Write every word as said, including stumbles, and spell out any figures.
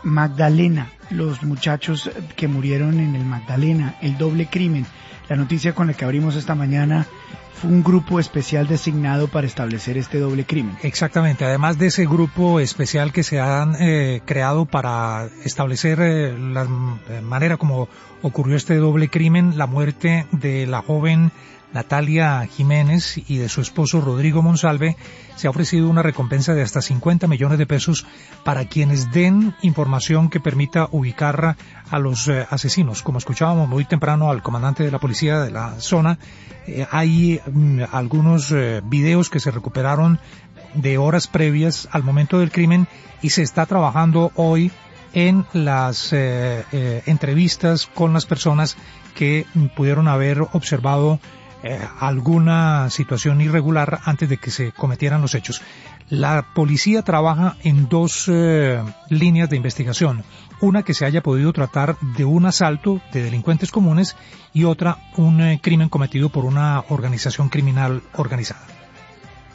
Magdalena, los muchachos que murieron en el Magdalena, el doble crimen. La noticia con la que abrimos esta mañana fue un grupo especial designado para establecer este doble crimen. Exactamente, además de ese grupo especial que se han eh, creado para establecer eh, la eh, manera como ocurrió este doble crimen, la muerte de la joven Natalia Jiménez y de su esposo Rodrigo Monsalve, se ha ofrecido una recompensa de hasta cincuenta millones de pesos para quienes den información que permita ubicar a los eh, asesinos. Como escuchábamos muy temprano al comandante de la policía de la zona, eh, hay mm, algunos eh, videos que se recuperaron de horas previas al momento del crimen y se está trabajando hoy en las eh, eh, entrevistas con las personas que mm, pudieron haber observado Eh, alguna situación irregular antes de que se cometieran los hechos. La policía trabaja en dos eh, líneas de investigación. Una que se haya podido tratar de un asalto de delincuentes comunes y otra un eh, crimen cometido por una organización criminal organizada.